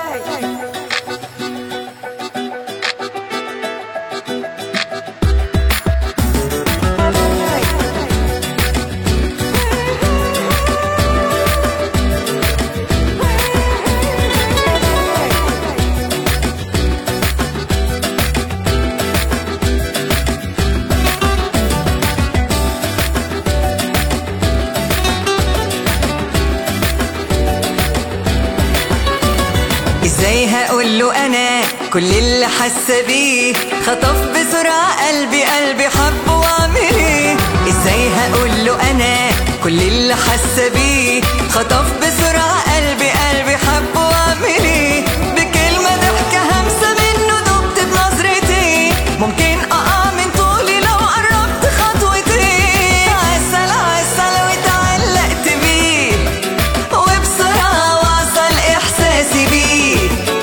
ازاي هقوله انا كل اللي حاسه بيه؟ خطف بسرعه قلبي حب واعمل ايه؟ ازاي هقوله انا كل اللي حاسه بيه؟ خطف بسرعه قلبي حب واعمل ايه؟ بكلمه ضحكه همسه منه دبت بنظرتي، ممكن اقع من طولي لو قربت خطوتين. عسل عسل واتعلقت بيه، وبسرعه وصل احساسي بيه.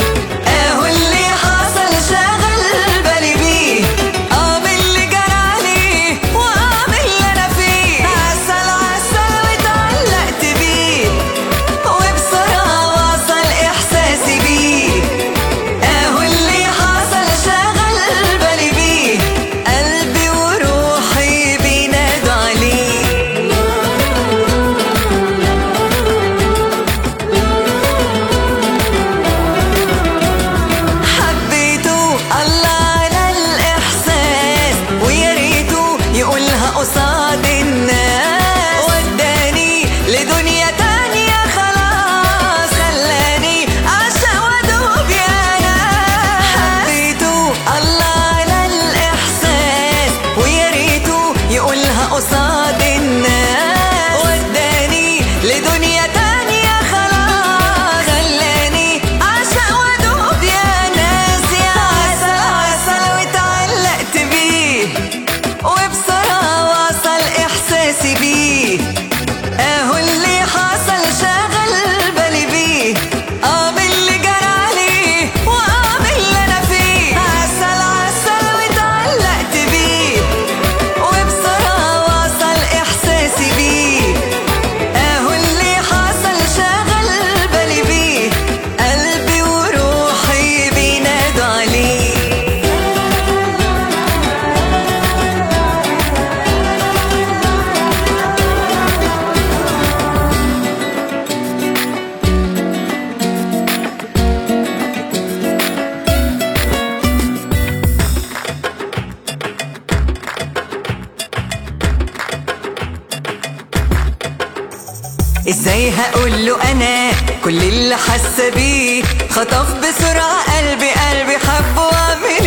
قصاد الناس وداني لدنيا تانية خلاص، خلاني أعشق وأدوب يا ناس. حبيته الله على الإحساس، ويا ريته يقولها قصاد الناس. وداني لدنيا تانية خلاص، خلاني أعشق وأدوب يا ناس. يا عسل عسل واتعلقت بيه، وبسرعة وصل إحساسي بيه. أهو اللي حصل شغل بالي بيه، باللي جرى عليه باللي أنا فيه. عسل عسل واتعلقت بيه، وبسرعة وصل إحساسي بيه. أهو اللي حصل شغل بالي بيه، قلبي وروحي بينادوا عليه. ازاي هقوله انا كل اللي حاسه بيه؟ خطف بسرعه قلبي حب واعمل